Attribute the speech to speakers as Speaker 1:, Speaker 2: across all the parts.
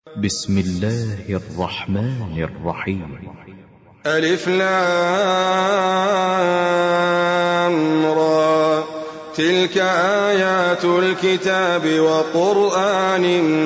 Speaker 1: بسم الله الرحمن الرحيم.
Speaker 2: ألف لام را، تلك آيات الكتاب وقرآن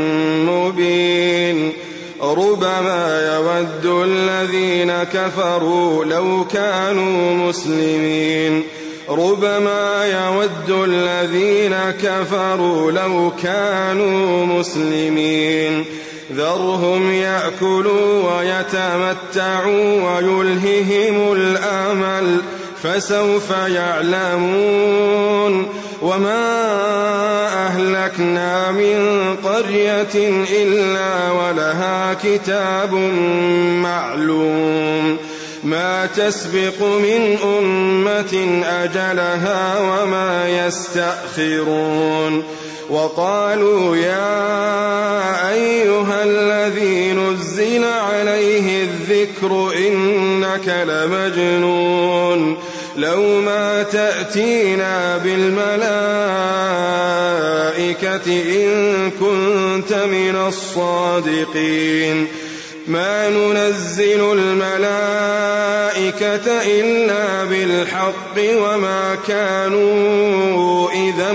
Speaker 2: مبين. ربما يود الذين كفروا لو كانوا مسلمين. ربما يود الذين كفروا لو كانوا مسلمين. ذرهم يأكلوا ويتمتعوا ويلههم الأمل، فسوف يعلمون. وما أهلكنا من قرية إلا ولها كتاب معلوم، ما تسبق من أمة أجلها وما يستأخرون. وقالوا يا أيها الذي نزل عليه الذكر إنك لمجنون، لو ما تأتينا بالملائكة إن كنت من الصادقين. ما ننزل الملائكة إلا بالحق وما كانوا إذا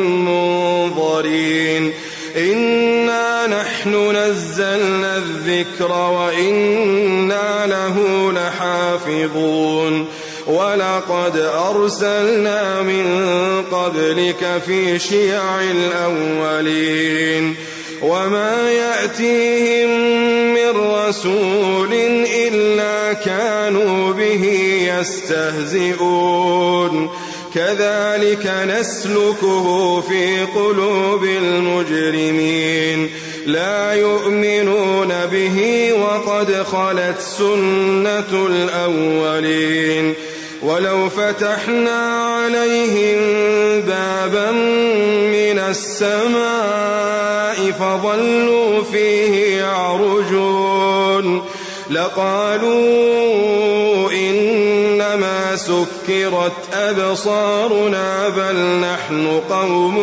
Speaker 2: منظرين. إنا نحن نزلنا الذكر وإنا له لحافظون. ولقد أرسلنا من قبلك في شيع الأولين، وما يأتيهم من رسول إلا كانوا به يستهزئون. كذلك نسلكه في قلوب المجرمين، لا يؤمنون به وقد خلت سنة الأولين. ولو فتحنا عليهم بابا من السماء فظلوا فيه يعرجون لقالوا إنما سكرت أبصارنا بل نحن قوم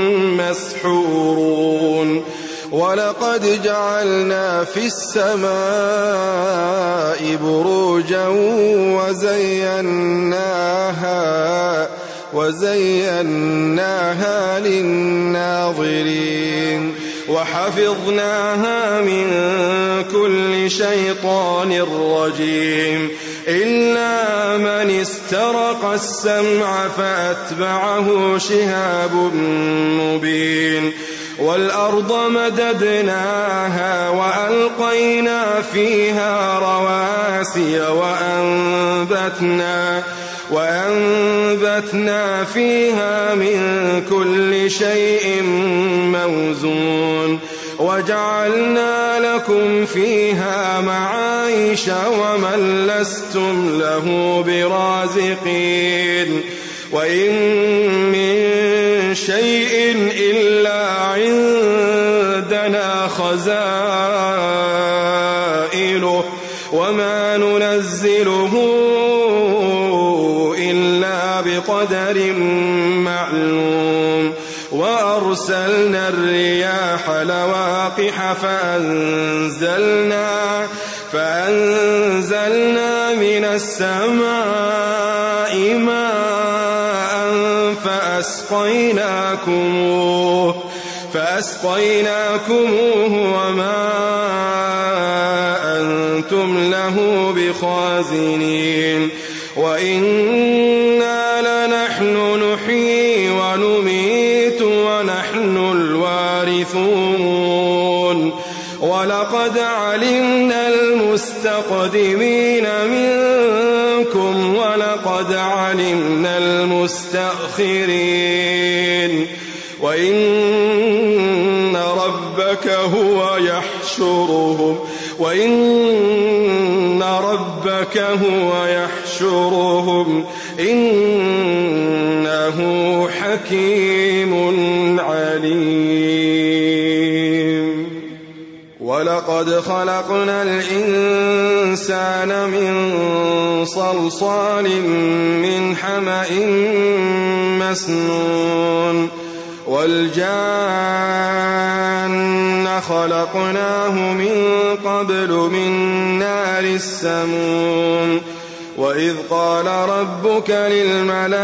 Speaker 2: مسحورون. ولقد جعلنا في السماء بروجا وزيناها للناظرين، وحفظناها من كل شيطان رجيم، إلا من استرق السمع فأتبعه شهاب مبين. والأرض مددناها وألقينا فيها رواسي وأنبتنا فيها من كل شيء موزون. وجعلنا لكم فيها معايش ومن لستم له برازقين. وإن من شيء إلا عندنا خزائنه وما ننزله إلا بقدر معلوم. وأرسلنا الرياح لواقح فأنزلنا من السماء ماء فأسقيناكموه وما أنتم له بخازنين. وإنا لنحن نحيي ونميت ونحن الوارثون. ولقد علمنا المستقدمين منكم ولقد علمنا المستأخرين. وإن ربك هو يحشرهم إنه حكيم عليم. ولقد خلقنا الإنسان من صلصال من حمأ مسنون. والجان خلقناه من قبل من نار السموم وإذ قال ربك للملائكة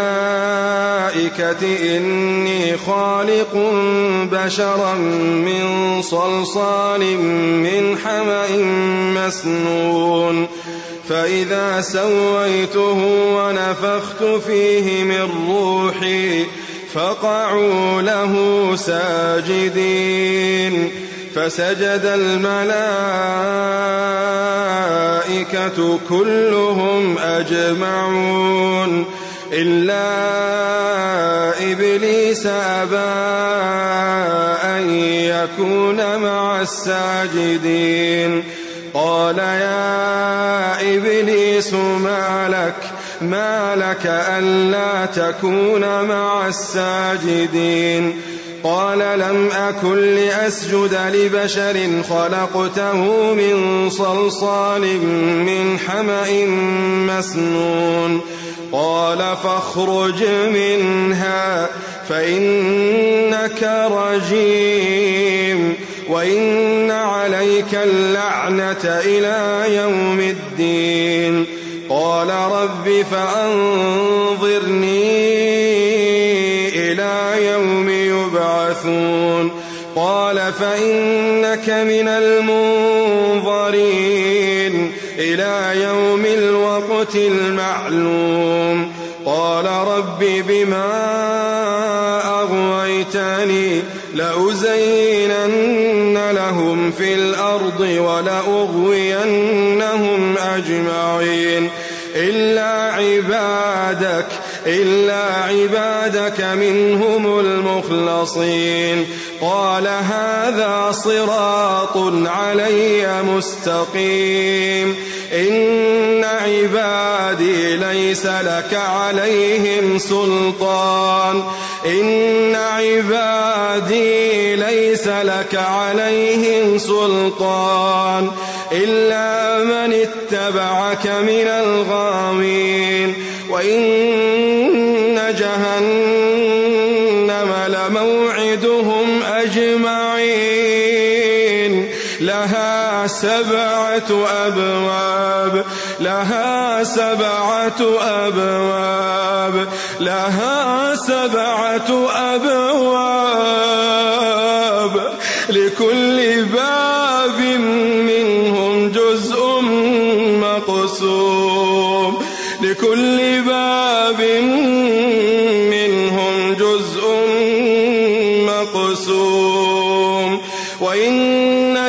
Speaker 2: إني خالق بشرا من صلصال من حمأ مسنون فإذا سويته ونفخت فيه من روحي فقعوا له ساجدين فسجد الملائكة كلهم أجمعون إلا إبليس أبى أن يكون مع الساجدين قال يا إبليس ما لك ألا تكون مع الساجدين قال لم أكن لأسجد لبشر خلقته من صلصال من حمأ مسنون قال فاخرج منها فإنك رجيم وإن عليك اللعنة إلى يوم الدين قال رب فأنظرني إلى يوم يبعثون قال فإنك من المنظرين إلى يوم الوقت المعلوم قال رب بما أغويتني لأزينن لهم في الأرض ولأغوينهم أجمعين إلا عبادك منهم المخلصين قال هذا صراط علي مستقيم إن عبادي ليس لك عليهم سلطان إلا من اتبعك من الغاوين وإن جهنم لموعدهم أجمعين لها سبعة أبواب لكل باب منهم جزء مقسوم وإن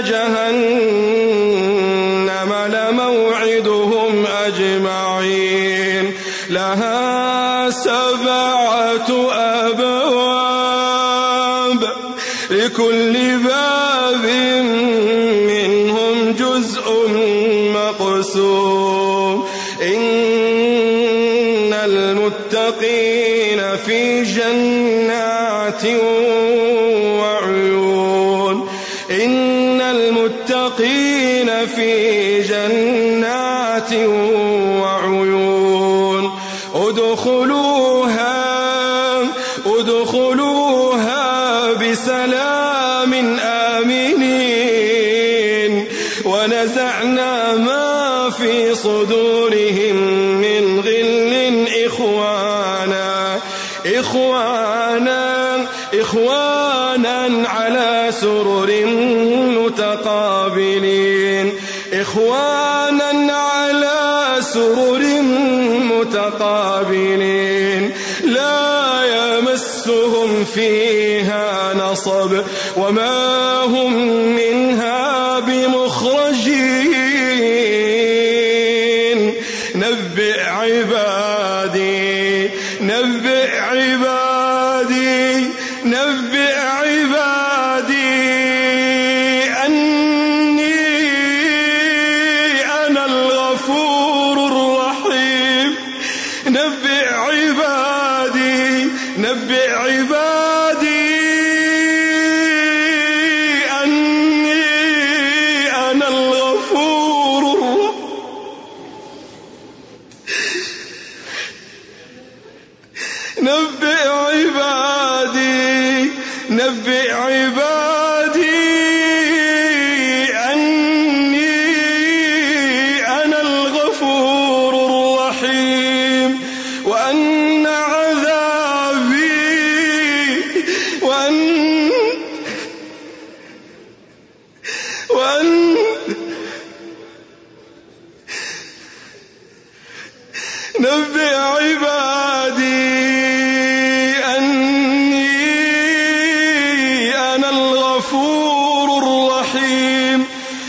Speaker 2: جهنم لموعدهم أجمعين لها سبعة أبواب لكل باب منهم جزء مقسوم إن المتقين في جنات وعيون ادخلوها بسلام آمنين ونزعنا ما في صدورهم من غل إخوانا على سرر متقابلين لا يمسهم فيها نصب وما هم منها بمخرجين نبئ عبادي أني أنا الغفور الرحيم نبئ عبادي أني أنا الغفور الرحيم نبئ عبادي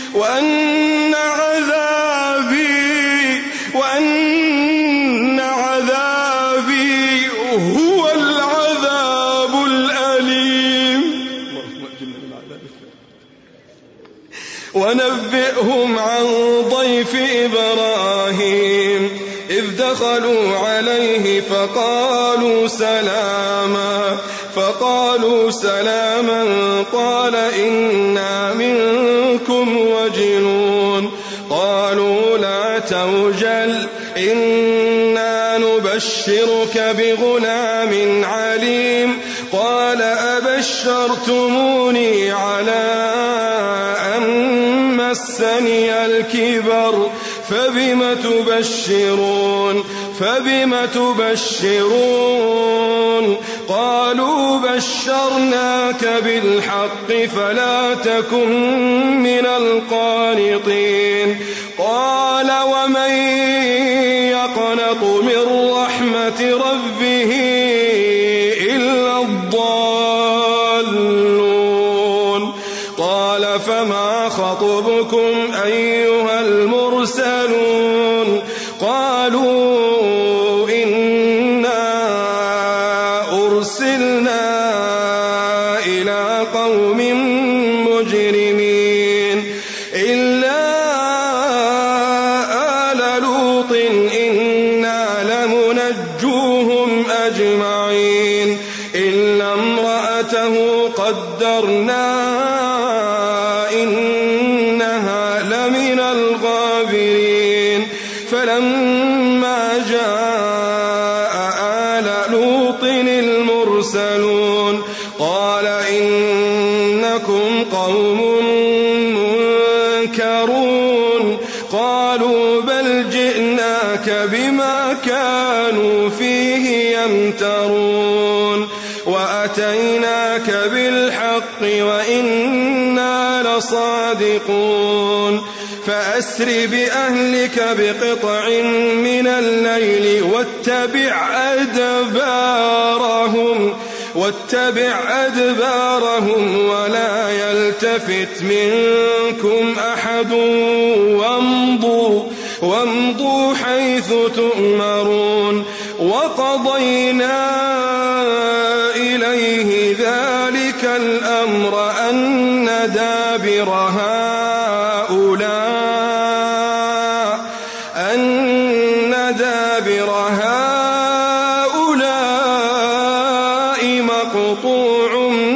Speaker 2: وأن عذابي هو العذاب الأليم. ونبئهم عن ضيف إبراهيم إذ دخلوا عليه فقالوا سلاما قال إنا منكم وجلون. قالوا لا توجل إنا نبشرك بغلام عليم. قال أبشرتموني على أن مسني الكبر فبم تبشرون. قالوا بشرناك بالحق فلا تكن من القانطين. قال ومن يقنط من رحمة ربه إلا الضالون. قال فما خطبكم أيها المرسلون؟ قالوا إنا أرسلنا إلى قوم مجرمين إلا آل لوط إنا لمنجوهم أجمعين إلا امرأته قدرنا إنها لمن الغابرين. فلما جاء آل لوط المرسلون قال إنكم قوم منكرون. قالوا بل جئناك بما كانوا فيه يمترون وأتيناك بالحق وإنا لصادقون. فأسر بأهلك بقطع من الليل واتبع أدبارهم ولا يلتفت منكم أحد وامضوا حيث تؤمرون. وقضينا إليه ذلك الأمر أن دابر هؤلاء مقطوع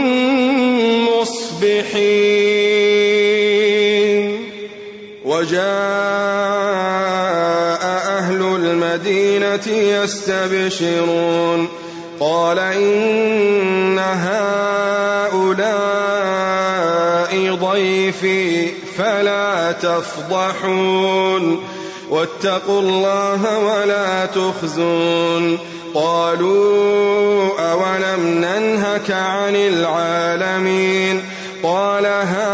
Speaker 2: مصبحين. وجاء أهل المدينة يستبشرون قال إن هؤلاء ضيفي فلا تفضحون واتقوا الله ولا تخزون. قالوا أولم ننهك عن العالمين؟ قال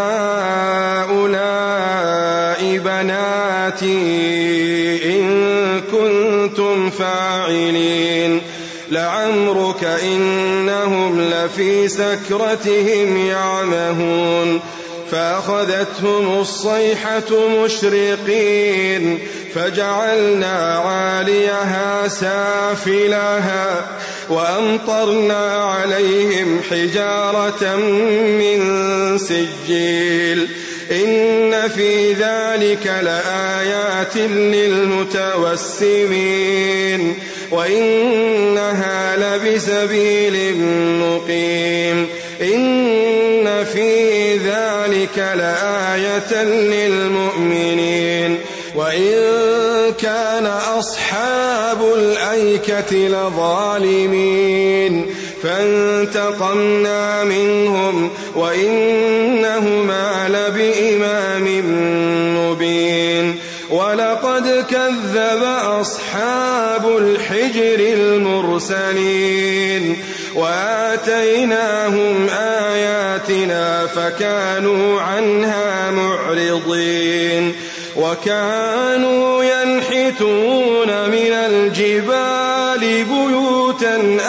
Speaker 2: هؤلاء بناتي إن كنتم فاعلين. لعمرك إنهم لفي سكرتهم يعمهون. فأخذتهم الصيحة مشرقين فجعلنا عاليها سافلها وأمطرنا عليهم حجارة من سجيل. إن في ذلك لآيات للمتوسمين وإنها لبسبيل مقيم. إن في ذلك لآية للمؤمنين. وإن كان أصحاب الأيكة لظالمين فانتقمنا منهم وإنهما لبإمام مبين. ولقد كذب أصحاب الحجر المرسلين وآتيناهم آياتنا فكانوا عنها معرضين. وكانوا ينحتون من الجبال بيوتا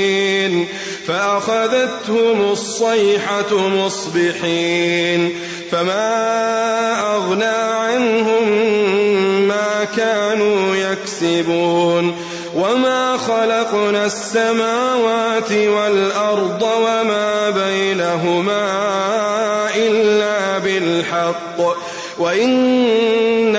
Speaker 2: آمنين فأخذتهم الصيحة مصبحين فما أغنى عنهم ما كانوا يكسبون وما خلقنا السماوات والأرض وما بينهما إلا بالحق وإن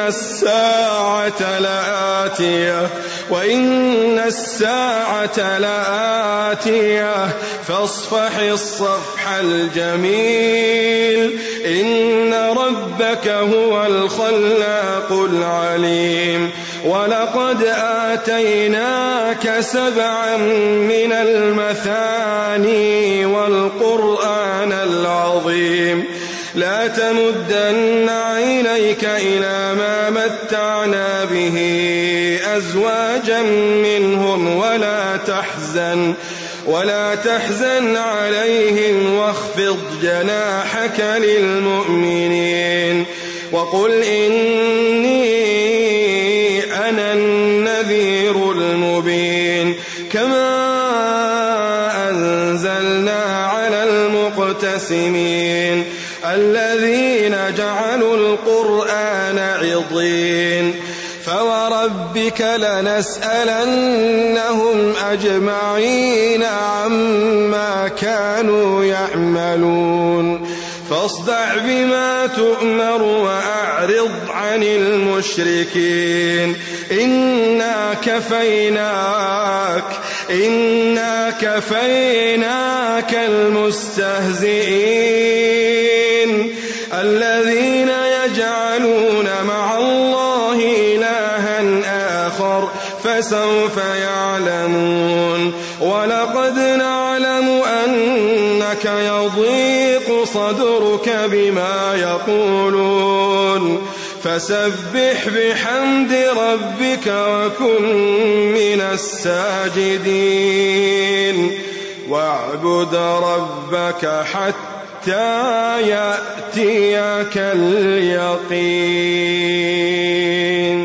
Speaker 2: الساعة لآتية فاصفح الصفح الجميل إن ربك هو الخلاق العليم ولقد آتيناك 7 من المثاني والقرآن العظيم لا تمدن عينيك إلى ما متعنا به أزواجا منهم ولا تحزن عليهم واخفض جناحك للمؤمنين وقل إني أنا النذير المبين كما أنزلنا على المقتسمين الذين جعلوا القرآن عضين فوربك لنسألنهم أجمعين عما كانوا يعملون فاصدع بما تؤمر وأعرض عن المشركين إنا كفيناك المستهزئين الذين يجعلون مع الله إلها آخر فسوف يعلمون ولقد نعلم أنك يضيق صدرك بما يقولون فسبح بحمد ربك وكن من الساجدين واعبد ربك حتى يأتيك اليقين.